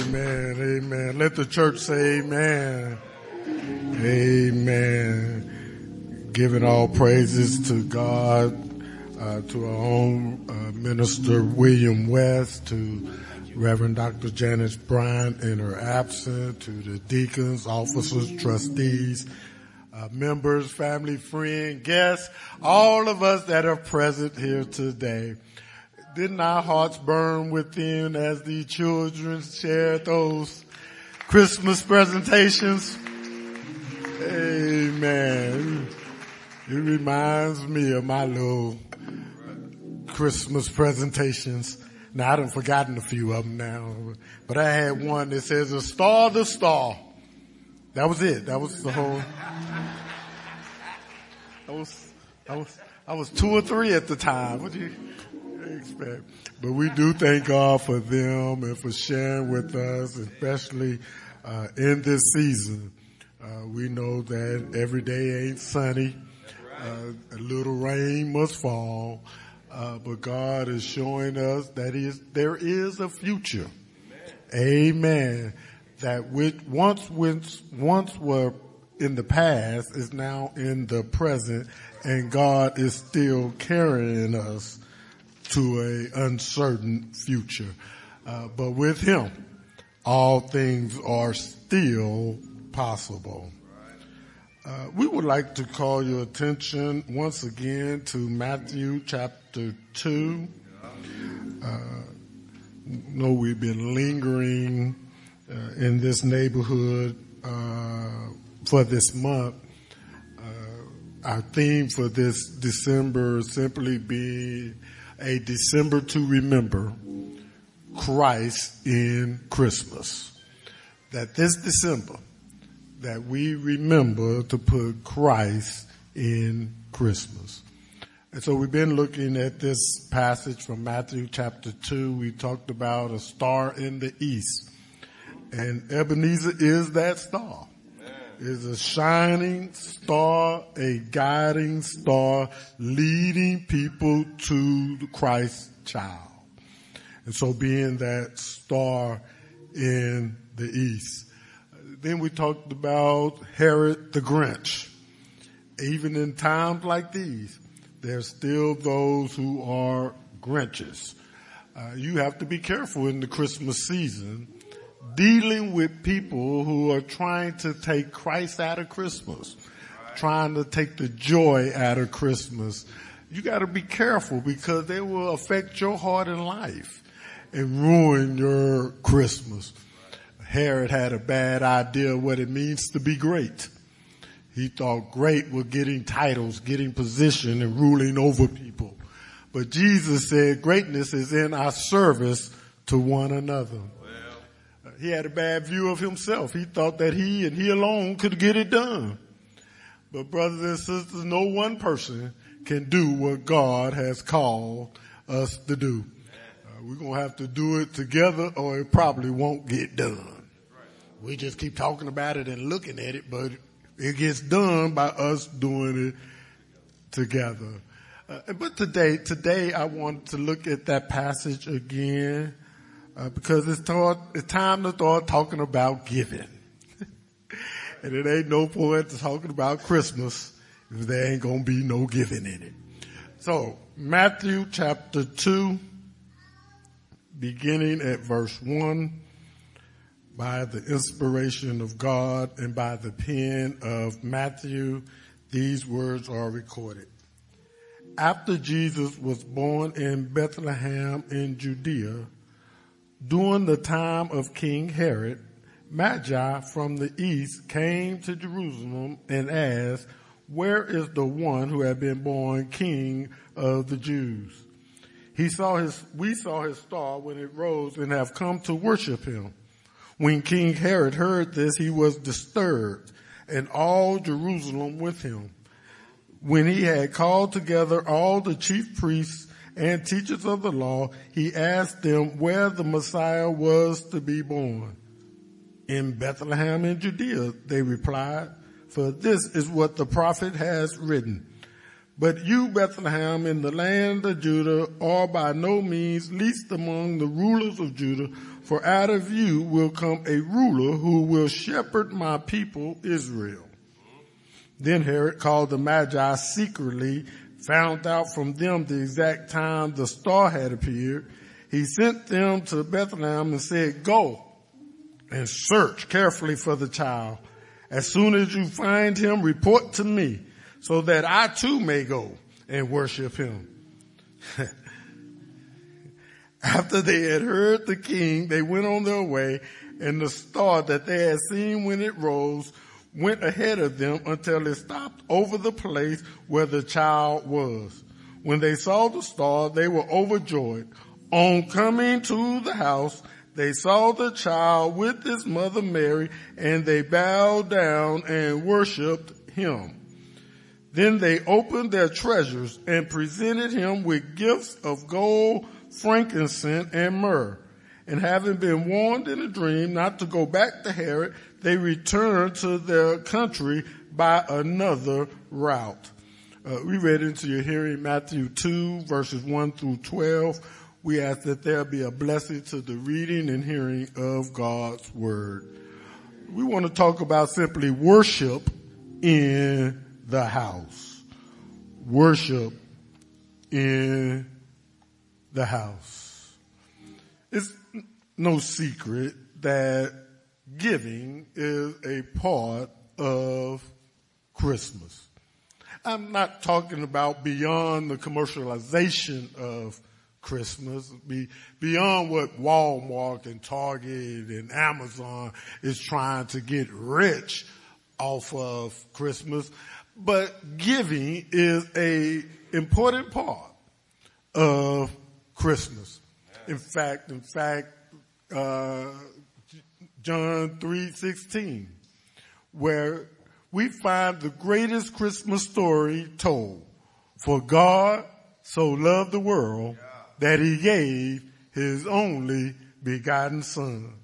Amen. Amen. Let the church say amen. Amen. Giving all praises to God, to our own Minister William West, to Reverend Dr. Janice Bryant in her absence, to the deacons, officers, trustees, members, family, friend, guests, all of us that are present here today. Didn't our hearts burn within as the children shared those Christmas presentations? Amen. It reminds me of my little Christmas presentations. Now, I done forgotten a few of them now, but I had one that says, "A star to star." That was it. That was the whole. I was 2 or 3 at the time. What do you expect? But we do thank God for them and for sharing with us, especially in this season. We know that every day ain't sunny. A little rain must fall. But God is showing us that there is a future. Amen. That which once were in the past is now in the present, and God is still carrying us to an uncertain future. But with Him, all things are still possible. We would like to call your attention once again to Matthew chapter 2. Know we've been lingering in this neighborhood for this month. Our theme for this December simply being a December to remember, Christ in Christmas. That this December, that we remember to put Christ in Christmas. And so we've been looking at this passage from Matthew chapter 2. We talked about a star in the east. And Ebenezer is that star. Is a shining star, a guiding star, leading people to the Christ child. And so being that star in the east. Then we talked about Herod the Grinch. Even in times like these, there's still those who are Grinches. You have to be careful in the Christmas season dealing with people who are trying to take Christ out of Christmas, trying to take the joy out of Christmas. You got to be careful because they will affect your heart and life and ruin your Christmas. Herod had a bad idea of what it means to be great. He thought great was getting titles, getting position, and ruling over people. But Jesus said greatness is in our service to one another. He had a bad view of himself. He thought that he and he alone could get it done. But brothers and sisters, no one person can do what God has called us to do. We're going to have to do it together or it probably won't get done. We just keep talking about it and looking at it, but it gets done by us doing it together. But today I want to look at that passage again. Because it's time to start talking about giving. And it ain't no point to talking about Christmas if there ain't gonna be no giving in it. So, Matthew chapter 2, beginning at verse 1, by the inspiration of God and by the pen of Matthew, these words are recorded. After Jesus was born in Bethlehem in Judea, during the time of King Herod, Magi from the east came to Jerusalem and asked, "Where is the one who had been born King of the Jews? We saw his star when it rose and have come to worship him." When King Herod heard this, he was disturbed, and all Jerusalem with him. When he had called together all the chief priests and teachers of the law, he asked them where the Messiah was to be born. "In Bethlehem in Judea," they replied, "for this is what the prophet has written. But you, Bethlehem, in the land of Judah, are by no means least among the rulers of Judah, for out of you will come a ruler who will shepherd my people Israel. Then Herod called the Magi secretly, found out from them the exact time the star had appeared. He sent them to Bethlehem and said, go and search carefully for the child. As soon as you find him, report to me so that I too may go and worship him. After they had heard the king, they went on their way, and the star that they had seen when it rose went ahead of them until it stopped over the place where the child was. When they saw the star, they were overjoyed. On coming to the house, they saw the child with his mother Mary, and they bowed down and worshipped him. Then they opened their treasures and presented him with gifts of gold, frankincense, and myrrh. And having been warned in a dream not to go back to Herod, they returned to their country by another route. We read into your hearing Matthew 2, verses 1 through 12. We ask that there be a blessing to the reading and hearing of God's word. We want to talk about simply worship in the house. Worship in the house. It's no secret that giving is a part of Christmas. I'm not talking about beyond the commercialization of Christmas, beyond what Walmart and Target and Amazon is trying to get rich off of Christmas. But giving is a important part of Christmas. In fact, John 3:16, where we find the greatest Christmas story told. For God so loved the world that he gave his only begotten son.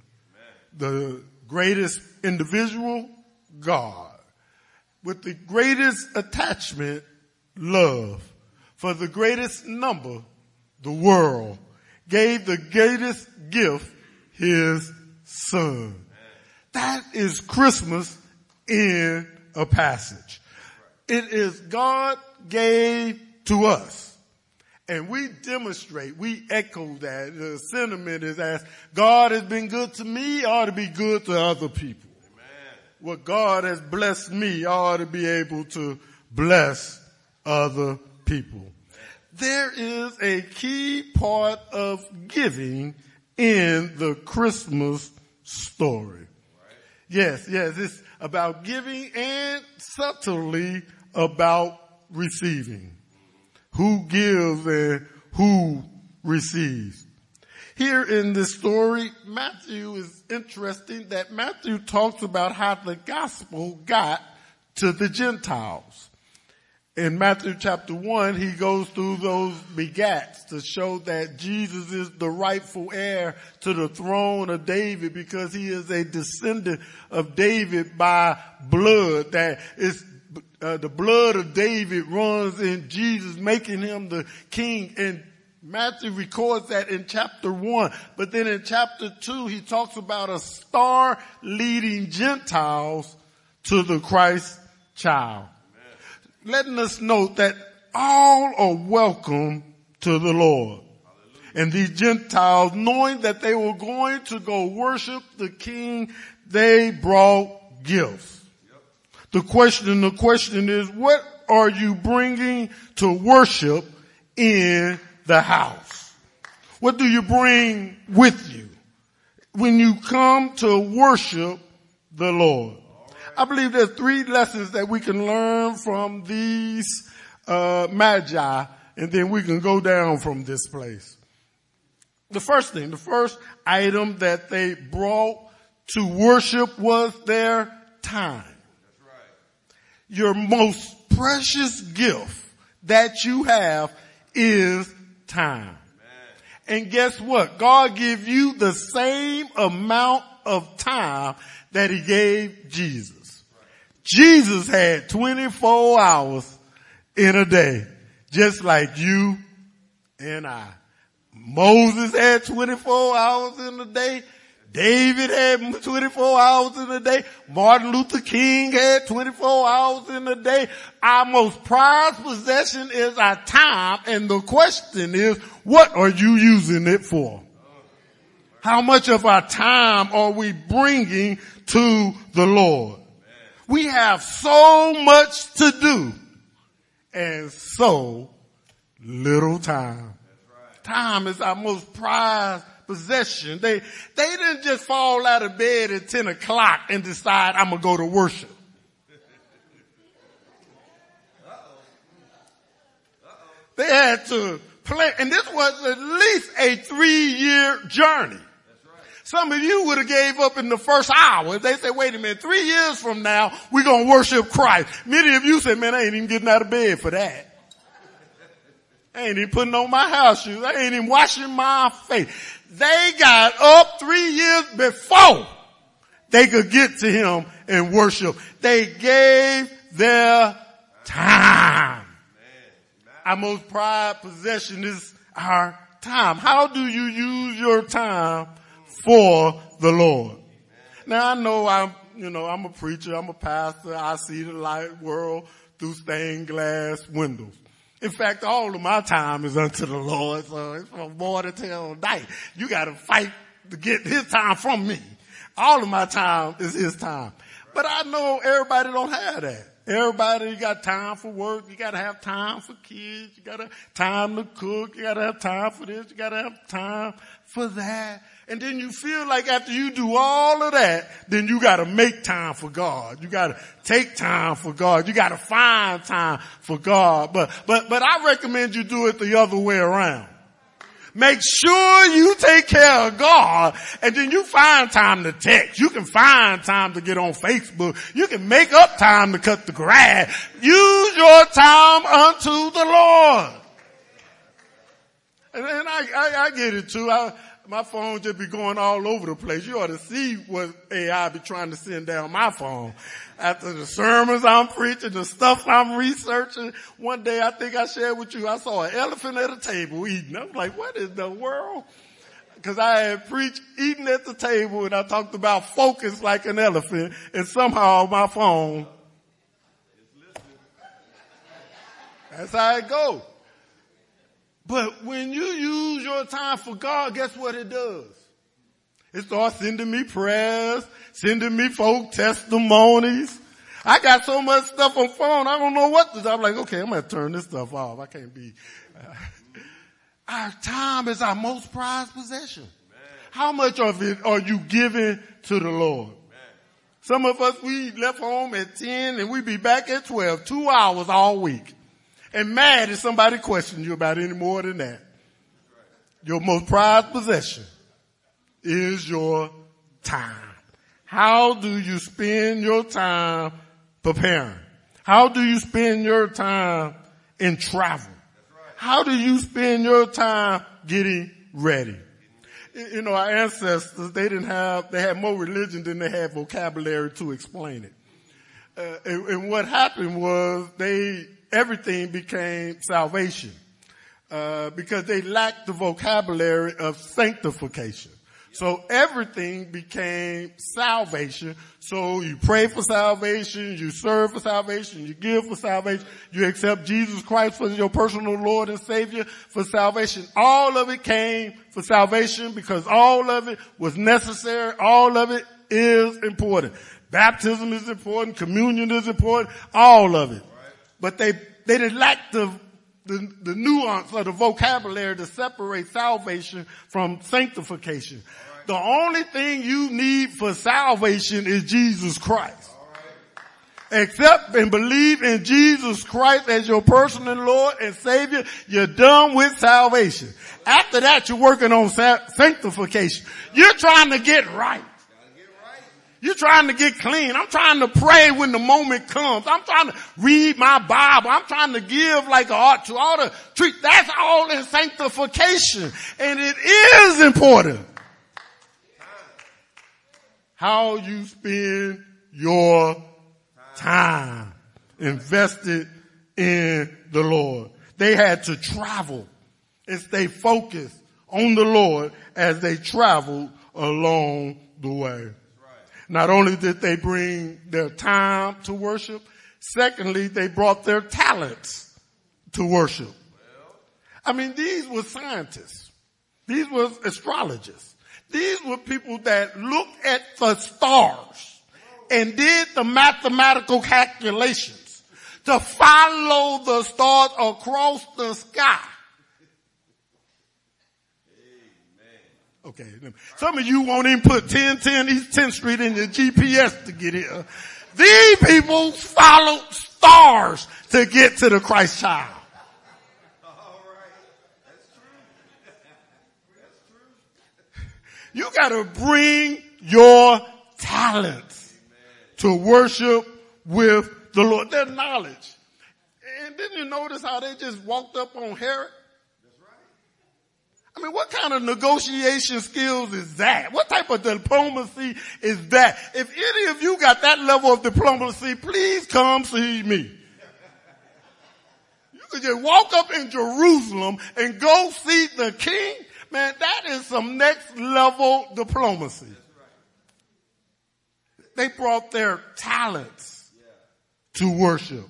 The greatest individual, God. With the greatest attachment, love. For the greatest number, the world. Gave the greatest gift, his son. That is Christmas in a passage. It is God gave to us. And we demonstrate, we echo that. The sentiment is as God has been good to me, I ought to be good to other people. Amen. What God has blessed me, I ought to be able to bless other people. There is a key part of giving in the Christmas story. Yes, it's about giving and subtly about receiving. Who gives and who receives. Here in this story, Matthew is interesting that Matthew talks about how the gospel got to the Gentiles. In Matthew chapter 1, he goes through those begats to show that Jesus is the rightful heir to the throne of David because he is a descendant of David by blood. That is, the blood of David runs in Jesus, making him the king. And Matthew records that in chapter 1. But then in chapter 2, he talks about a star leading Gentiles to the Christ child. Letting us note that all are welcome to the Lord. And these Gentiles, knowing that they were going to go worship the King, they brought gifts. The question is, what are you bringing to worship in the house? What do you bring with you when you come to worship the Lord? I believe there's 3 lessons that we can learn from these magi, and then we can go down from this place. The first item that they brought to worship was their time. That's right. Your most precious gift that you have is time. Amen. And guess what? God gave you the same amount of time that he gave Jesus. Jesus had 24 hours in a day, just like you and I. Moses had 24 hours in a day, David had 24 hours in a day. Martin Luther King had 24 hours in a day. Our most prized possession is our time. And the question is, what are you using it for? How much of our time are we bringing to the Lord? We have so much to do and so little time. Time is our most prized possession. They didn't just fall out of bed at 10 o'clock and decide, I'm going to go to worship. They had to plan, and this was at least a 3-year journey. Some of you would have gave up in the first hour. If they said, wait a minute, 3 years from now, we're going to worship Christ. Many of you said, man, I ain't even getting out of bed for that. I ain't even putting on my house shoes. I ain't even washing my face. They got up 3 years before they could get to him and worship. They gave their time. Our most prized possession is our time. How do you use your time for the Lord? Now I know I'm a preacher, I'm a pastor, I see the light world through stained glass windows. In fact, all of my time is unto the Lord, so it's from morning till night. You gotta fight to get his time from me. All of my time is his time. But I know everybody don't have that. Everybody got time for work. You gotta have time for kids. You gotta have time to cook. You gotta have time for this. You gotta have time for that. And then you feel like after you do all of that, then you gotta make time for God. You gotta take time for God. You gotta find time for God. But I recommend you do it the other way around. Make sure you take care of God, and then you find time to text. You can find time to get on Facebook. You can make up time to cut the grass. Use your time unto the Lord. And I get it too. My phone just be going all over the place. You ought to see what AI be trying to send down my phone. After the sermons I'm preaching, the stuff I'm researching. One day I think I shared with you, I saw an elephant at a table eating. I was like, what is the world? Because I had preached eating at the table, and I talked about focus like an elephant, and somehow my phone. That's how it goes. But when you use your time for God, guess what it does? It starts sending me prayers, sending me folk testimonies. I got so much stuff on phone, I don't know what to do. I'm like, okay, I'm going to turn this stuff off. I can't be. Our time is our most prized possession. How much of it are you giving to the Lord? Some of us, we left home at 10 and we be back at 12, 2 hours all week. And mad if somebody questions you about any more than that. Your most prized possession is your time. How do you spend your time preparing? How do you spend your time in travel? How do you spend your time getting ready? You know, our ancestors, they had more religion than they had vocabulary to explain it. And what happened was everything became salvation, because they lacked the vocabulary of sanctification. So everything became salvation. So you pray for salvation, you serve for salvation, you give for salvation, you accept Jesus Christ for your personal Lord and Savior for salvation. All of it came for salvation because all of it was necessary. All of it is important. Baptism is important, communion is important, all of it. But they didn't lack the nuance or the vocabulary to separate salvation from sanctification. The only thing you need for salvation is Jesus Christ. Accept and believe in Jesus Christ as your personal Lord and Savior. You're done with salvation. After that, you're working on sanctification. You're trying to get right. You're trying to get clean. I'm trying to pray when the moment comes. I'm trying to read my Bible. I'm trying to give like I ought to. All the treat. That's all in sanctification. And it is important how you spend your time invested in the Lord. They had to travel and stay focused on the Lord as they traveled along the way. Not only did they bring their time to worship, secondly, they brought their talents to worship. I mean, these were scientists. These were astrologers. These were people that looked at the stars and did the mathematical calculations to follow the stars across the sky. Okay, some of you won't even put 1010 East 10th Street in your GPS to get here. These people followed stars to get to the Christ child. All right. That's true. That's true. You gotta bring your talents to worship with the Lord. Their knowledge. And didn't you notice how they just walked up on Herod? I mean, what kind of negotiation skills is that? What type of diplomacy is that? If any of you got that level of diplomacy, please come see me. You could just walk up in Jerusalem and go see the king. Man, that is some next level diplomacy. They brought their talents to worship.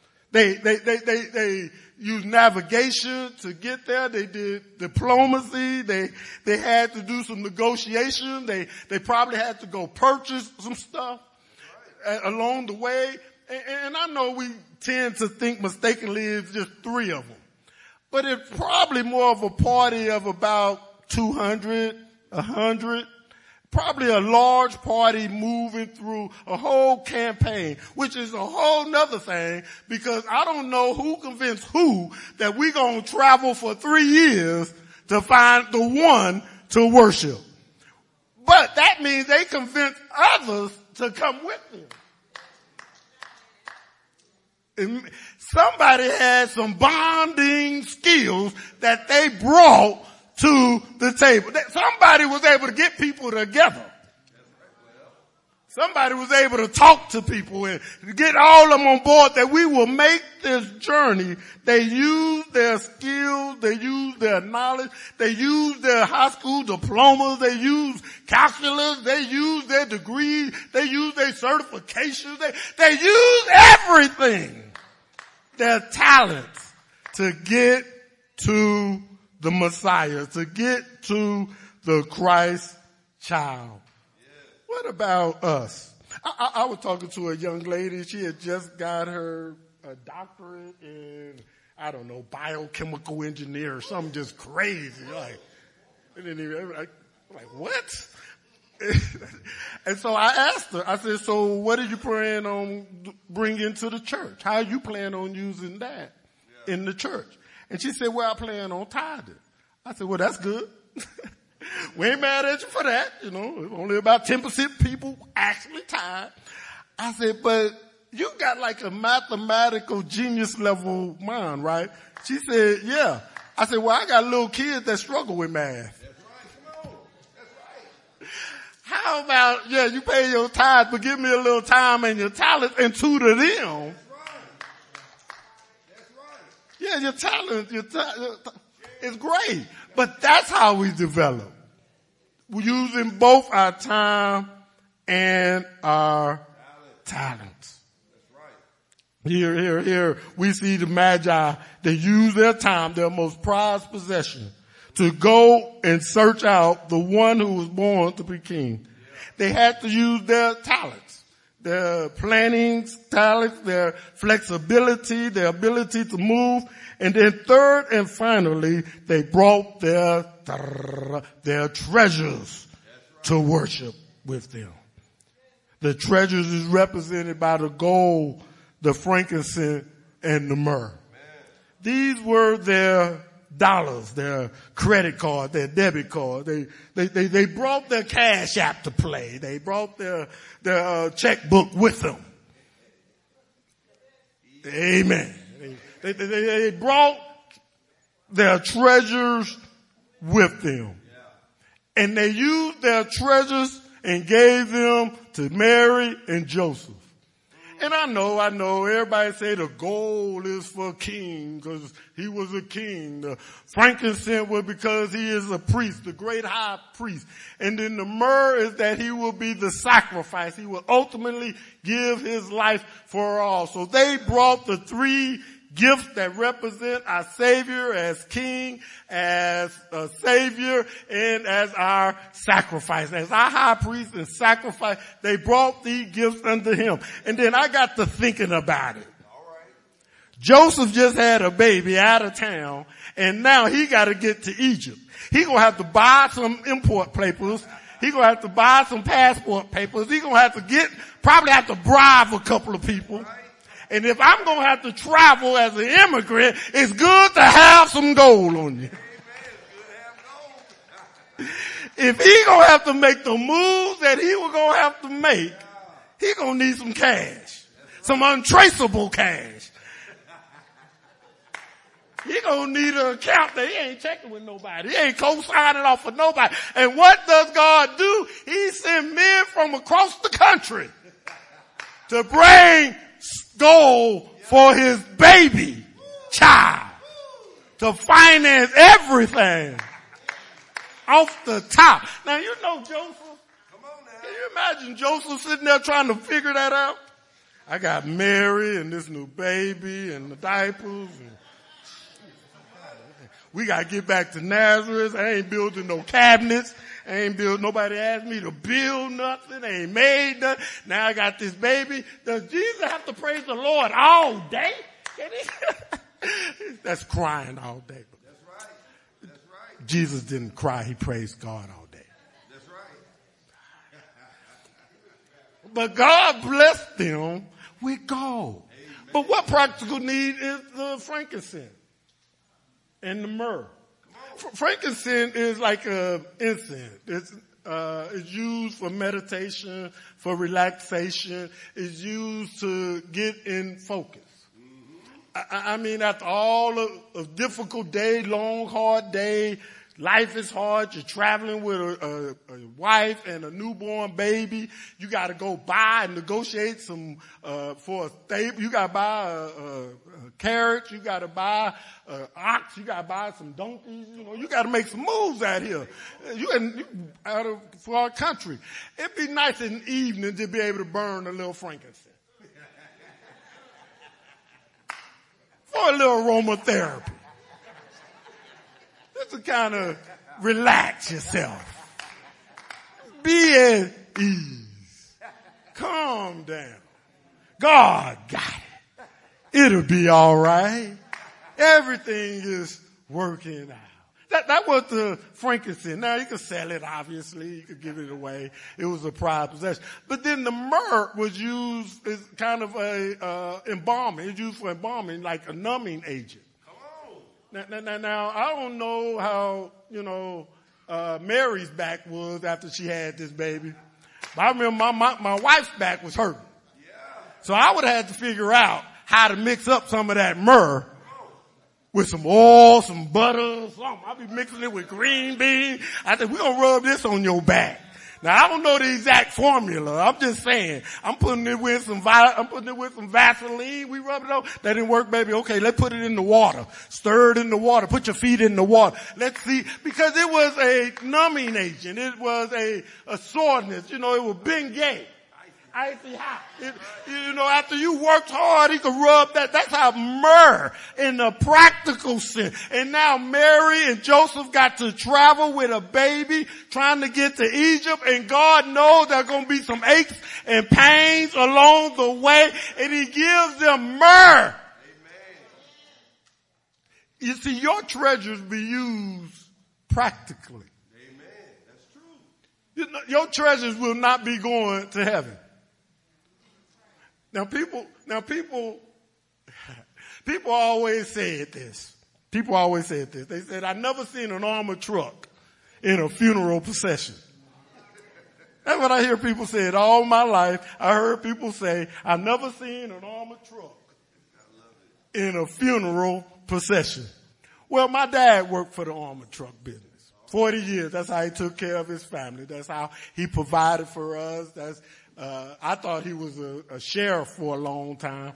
They used navigation to get there. They did diplomacy. They had to do some negotiation. They probably had to go purchase some stuff along the way. And I know we tend to think mistakenly it's just three of them. But it's probably more of a party of about 200, 100. Probably a large party moving through a whole campaign, which is a whole nother thing, because I don't know who convinced who that we're going to travel for 3 years to find the one to worship. But that means they convinced others to come with them. And somebody had some bonding skills that they brought to the table. Somebody was able to get people together. Somebody was able to talk to people and get all of them on board that we will make this journey. They used their skills. They used their knowledge. They used their high school diplomas. They used calculus. They used their degrees. They used their certifications. They used everything, their talents, to get to the Messiah, to get to the Christ child. What about us? I was talking to a young lady. She had just got her doctorate in, I don't know, biochemical engineer or something just crazy. Like what? And so I asked her, I said, so what do you plan on bringing to the church? How you plan on using that in the church? And she said, well, I plan on tithing. I said, well, that's good. We ain't mad at you for that. You know, only about 10% people actually tithe. I said, but you got like a mathematical genius level mind, right? She said, yeah. I said, well, I got little kids that struggle with math. That's right. Come on. That's right. How about, yeah, you pay your tithe, but give me a little time and your talent and tutor them. Yeah, your talent is great. But that's how we develop. We're using both our time and our talents. That's right. Here, we see the Magi. They use their time, their most prized possession, to go and search out the one who was born to be king. They had to use their talents, their planning talents, their flexibility, their ability to move. And then third and finally, they brought their treasures to worship with them. The treasures is represented by the gold, the frankincense, and the myrrh. These were their dollars, their credit card, their debit card. They brought their cash app to play. They brought their checkbook with them. Amen. They brought their treasures with them. And they used their treasures and gave them to Mary and Joseph. And I know, everybody say the gold is for a king because he was a king. The frankincense was because he is a priest, the great high priest. And then the myrrh is that he will be the sacrifice. He will ultimately give his life for all. So they brought the three gifts that represent our Savior as King, as a Savior, and as our sacrifice. As our high priest and sacrifice, they brought these gifts unto him. And then I got to thinking about it. Joseph just had a baby out of town, and now he got to get to Egypt. He gonna have to buy some import papers. He gonna have to buy some passport papers. He gonna have to probably have to bribe a couple of people. And if I'm going to have to travel as an immigrant, it's good to have some gold on you. If he going to have to make the moves that he was going to have to make, he going to need some cash. Some untraceable cash. He going to need an account that he ain't checking with nobody. He ain't co-signing off for nobody. And what does God do? He sent men from across the country to bring gold for his baby child to finance everything off the top. Now you know Joseph. Can you imagine Joseph sitting there trying to figure that out? I got Mary and this new baby and the diapers. And we got to get back to Nazareth. I ain't building no cabinets. Nobody asked me to build nothing. I ain't made nothing. Now I got this baby. Does Jesus have to praise the Lord all day? That's crying all day. That's right. That's right. Jesus didn't cry. He praised God all day. That's right. But God blessed them with gold. Amen. But what practical need is the frankincense and the myrrh? Frankincense is like a incense. It's used for meditation, for relaxation. It's used to get in focus. I mean, after all a difficult day, long, hard day, life is hard. You're traveling with a wife and a newborn baby. You got to go buy and negotiate some for a stable. You got to buy a carrot. You got to buy an ox. You got to buy some donkeys. You know, you got to make some moves out here. For our country. It'd be nice in the evening to be able to burn a little frankincense. For a little aromatherapy. Just to kind of relax yourself. Be at ease. Calm down. God got it. It'll be all right. Everything is working out. That was the frankincense. Now you could sell it, obviously. You could give it away. It was a prized possession. But then the myrrh was used as kind of a embalming. It's used for embalming, like a numbing agent. Now, I don't know how, Mary's back was after she had this baby. But I remember my wife's back was hurting. So I would have had to figure out how to mix up some of that myrrh with some oil, some butter, something. I'll be mixing it with green beans. I said, we're going to rub this on your back. Now I don't know the exact formula. I'm just saying. I'm putting it with some Vaseline. We rub it on. That didn't work, baby. Okay, let's put it in the water. Stir it in the water. Put your feet in the water. Let's see. Because it was a numbing agent. It was a soreness. It was Bengay. Icy hot. After you worked hard, he could rub that. That's how myrrh in the practical sense. And now Mary and Joseph got to travel with a baby trying to get to Egypt, and God knows there are going to be some aches and pains along the way, and he gives them myrrh. Amen. You see, your treasures be used practically. Amen. That's true. Your treasures will not be going to heaven. Now people always said this. They said, I never seen an armored truck in a funeral procession. That's what I hear people say it all my life. I heard people say, I never seen an armored truck in a funeral procession. Well, my dad worked for the armored truck business. 40 years. That's how he took care of his family. That's how he provided for us. I thought he was a sheriff for a long time.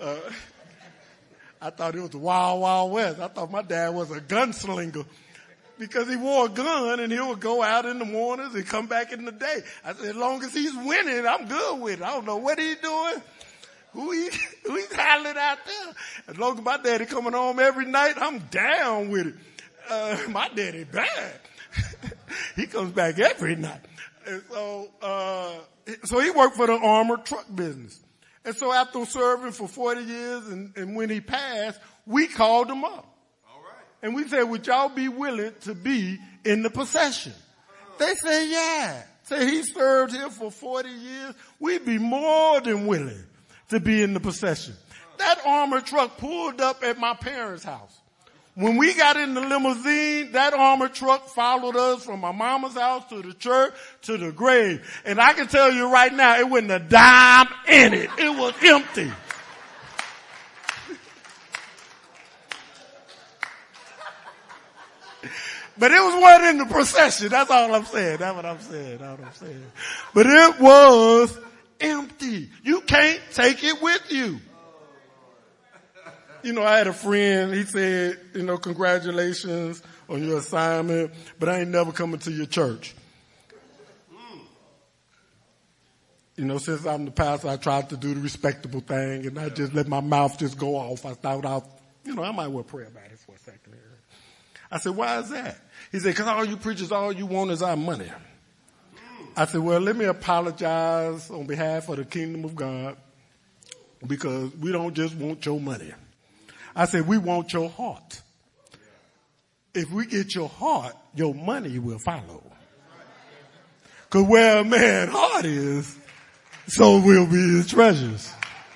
I thought it was the Wild Wild West. I thought my dad was a gunslinger because he wore a gun and he would go out in the mornings and come back in the day. I said, as long as he's winning, I'm good with it. I don't know what he's doing, who he's handling out there. As long as my daddy coming home every night, I'm down with it. My daddy bad. He comes back every night. And so he worked for the armored truck business. And so after serving for 40 years and when he passed, we called him up. All right. And we said, would y'all be willing to be in the procession? They said, yeah. Say he served here for 40 years. We'd be more than willing to be in the procession. That armored truck pulled up at my parents' house. When we got in the limousine, that armored truck followed us from my mama's house to the church to the grave. And I can tell you right now, it wasn't a dime in it. It was empty. But it was one in the procession. That's all I'm saying. That's what I'm saying. That's what I'm saying. But it was empty. You can't take it with you. You know, I had a friend, he said, you know, congratulations on your assignment, but I ain't never coming to your church. You know, since I'm the pastor, I tried to do the respectable thing and I just let my mouth just go off. I thought I might well pray about it for a second. I said, why is that? He said, because all you preachers, all you want is our money. I said, well, let me apologize on behalf of the kingdom of God because we don't just want your money. I said, we want your heart. If we get your heart, your money will follow. Because where a man's heart is, so will be his treasures.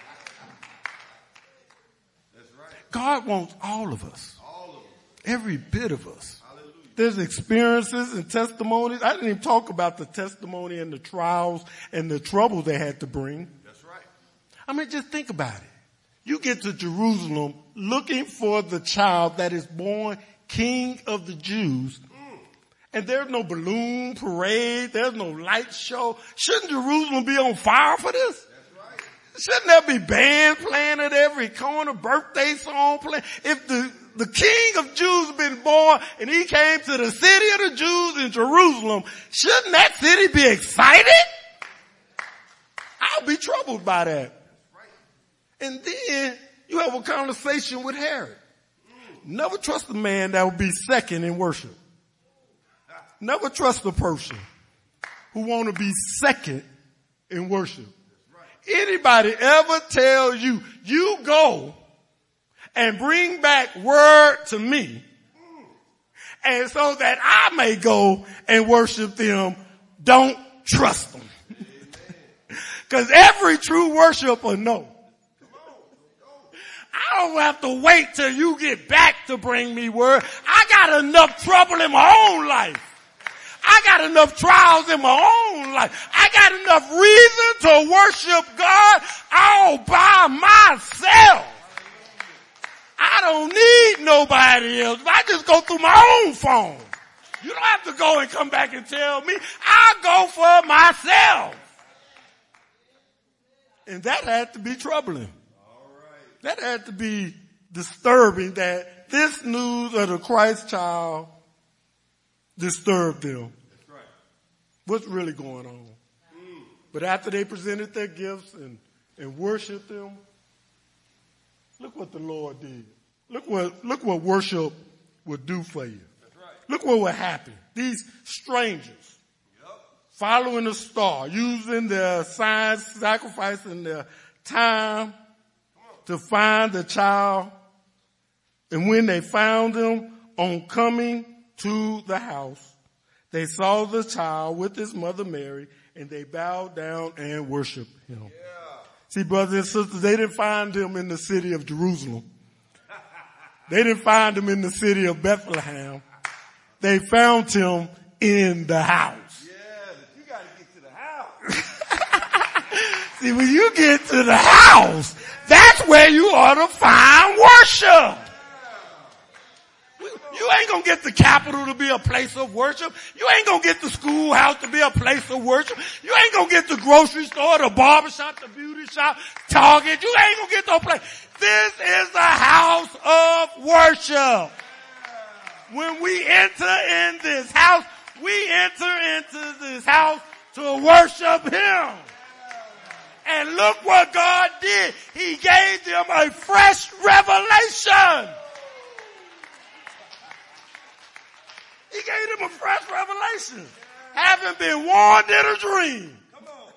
That's right. God wants all of us. All of them. Every bit of us. Hallelujah. There's experiences and testimonies. I didn't even talk about the testimony and the trials and the trouble they had to bring. That's right. I mean, just think about it. You get to Jerusalem looking for the child that is born King of the Jews. And there's no balloon parade. There's no light show. Shouldn't Jerusalem be on fire for this? That's right. Shouldn't there be bands playing at every corner, birthday song playing? If the King of Jews been born and he came to the city of the Jews in Jerusalem, shouldn't that city be excited? I'll be troubled by that. And then you have a conversation with Herod. Never trust a man that will be second in worship. Never trust a person who want to be second in worship. Anybody ever tell you, you go and bring back word to me, and so that I may go and worship them, don't trust them. Because every true worshiper knows. I don't have to wait till you get back to bring me word. I got enough trouble in my own life. I got enough trials in my own life. I got enough reason to worship God all by myself. I don't need nobody else. I just go through my own phone. You don't have to go and come back and tell me. I go for myself. And that had to be troubling. That had to be disturbing that this news of the Christ child disturbed them. That's right. What's really going on? But after they presented their gifts and worshiped them, look what the Lord did. Look what worship would do for you. That's right. Look what would happen. These strangers following the star, using their signs, sacrificing their time to find the child. And when they found him, on coming to the house, they saw the child with his mother Mary, and they bowed down and worshiped him. Yeah. See, brothers and sisters, they didn't find him in the city of Jerusalem. They didn't find him in the city of Bethlehem. They found him in the house. Yeah, but you got to get to the house. See, when you get to the house, that's where you ought to find worship. You ain't gonna get the Capitol to be a place of worship. You ain't gonna get the schoolhouse to be a place of worship. You ain't gonna get the grocery store, the barbershop, the beauty shop, Target. You ain't gonna get no place. This is the house of worship. When we enter in this house, we enter into this house to worship Him. And look what God did. He gave them a fresh revelation. He gave them a fresh revelation. Having been warned in a dream. Come on.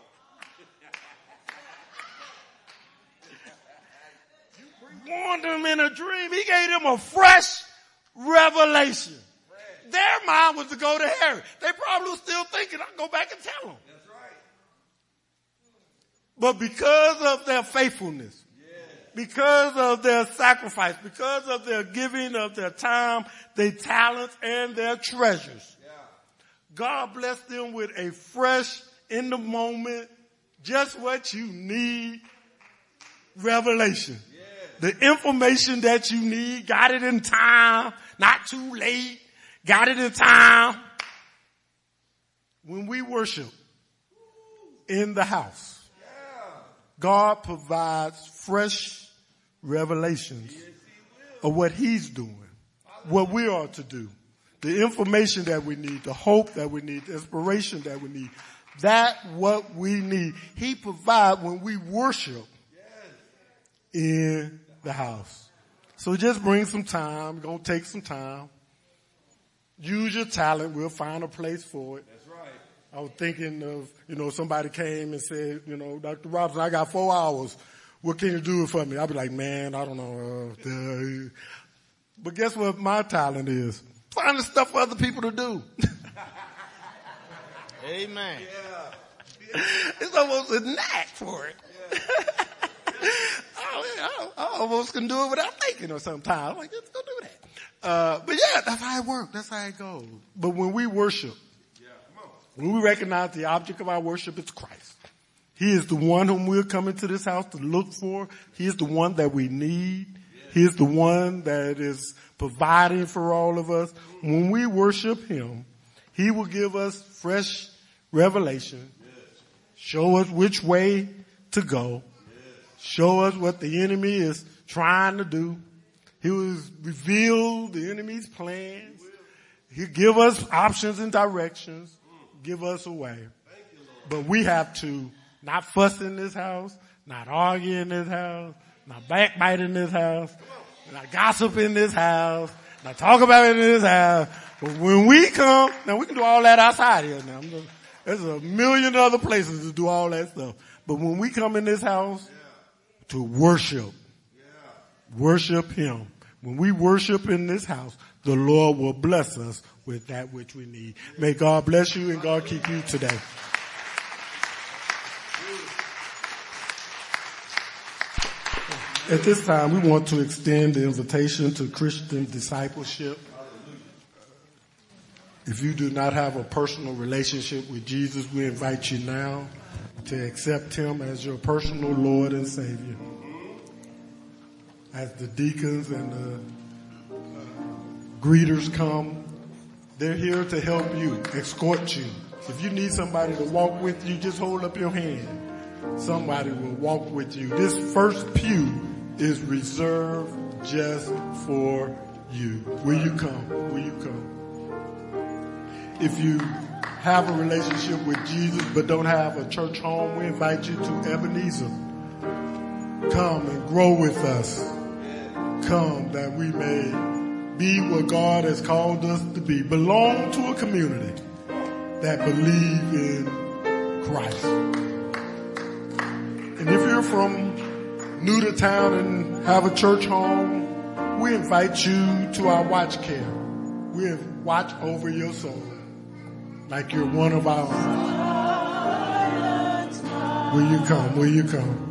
Warned them in a dream. He gave them a fresh revelation. Their mind was to go to Herod. They probably were still thinking, I'll go back and tell them. That's right. But because of their faithfulness, because of their sacrifice, because of their giving of their time, their talents, and their treasures, God blessed them with a fresh, in the moment, just what you need revelation. The information that you need, got it in time, not too late, got it in time. When we worship in the house, God provides fresh revelations of what He's doing, what we are to do, the information that we need, the hope that we need, the inspiration that we need. That what we need. He provides when we worship in the house. So just bring some time. We're going to take some time. Use your talent. We'll find a place for it. That's right. I was thinking of, somebody came and said, Dr. Robinson, I got 4 hours. What can you do for me? I'll be like, man, I don't know. But guess what my talent is? Find the stuff for other people to do. Amen. Yeah. It's almost a knack for it. Yeah. I almost can do it without thinking sometimes. I'm like, let's go do that. But yeah, that's how it works. That's how it goes. But when we worship, when we recognize the object of our worship is Christ, He is the one whom we're coming to this house to look for. He is the one that we need. He is the one that is providing for all of us. When we worship Him, He will give us fresh revelation, show us which way to go, show us what the enemy is trying to do. He will reveal the enemy's plans. He'll give us options and directions, give us a way. But we have to not fuss in this house, not argue in this house, not backbite in this house, not gossip in this house, not talk about it in this house. But when we come, now we can do all that outside here now. There's a million other places to do all that stuff. But when we come in this house to worship Him, when we worship in this house, the Lord will bless us with that which we need. May God bless you and God keep you today. At this time, we want to extend the invitation to Christian discipleship. If you do not have a personal relationship with Jesus, we invite you now to accept Him as your personal Lord and Savior. As the deacons and the greeters come, they're here to help you, escort you. If you need somebody to walk with you, just hold up your hand. Somebody will walk with you. This first pew is reserved just for you. Will you come? Will you come? If you have a relationship with Jesus but don't have a church home, we invite you to Ebenezer. Come and grow with us. Come that we may be what God has called us to be. Belong to a community that believe in Christ. And if you're from new to town and have a church home, we invite you to our watch care. We watch over your soul like you're one of our own. Will you come? Will you come?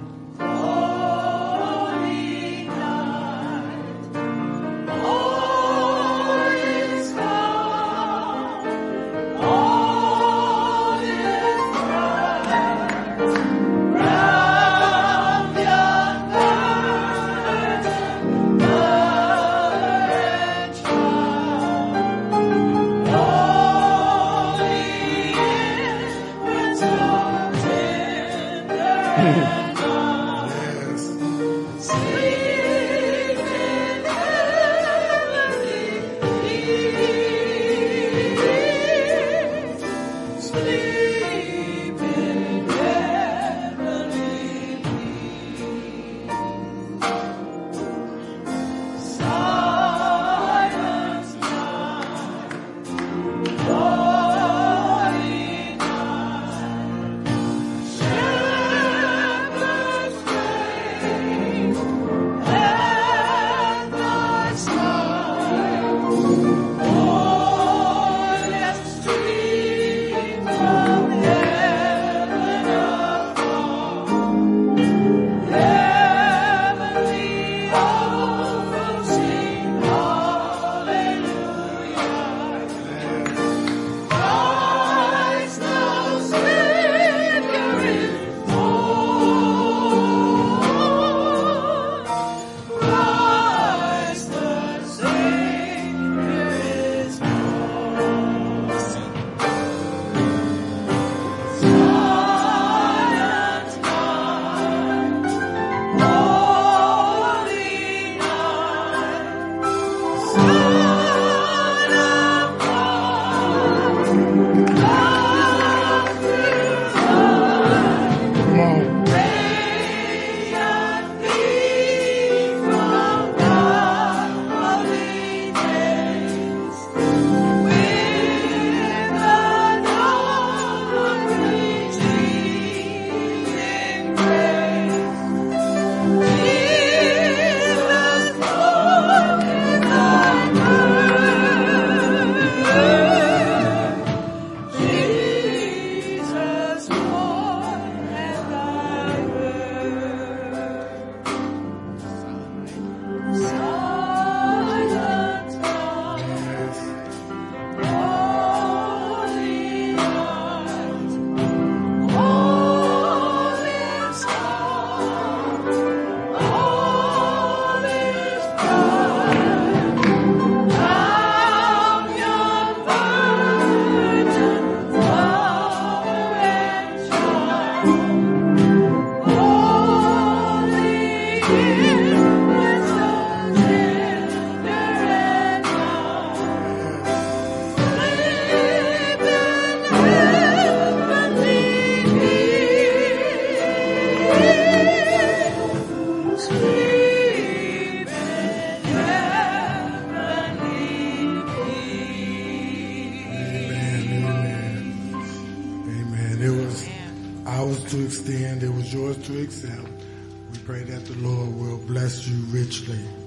To extend, it was yours to accept. We pray that the Lord will bless you richly.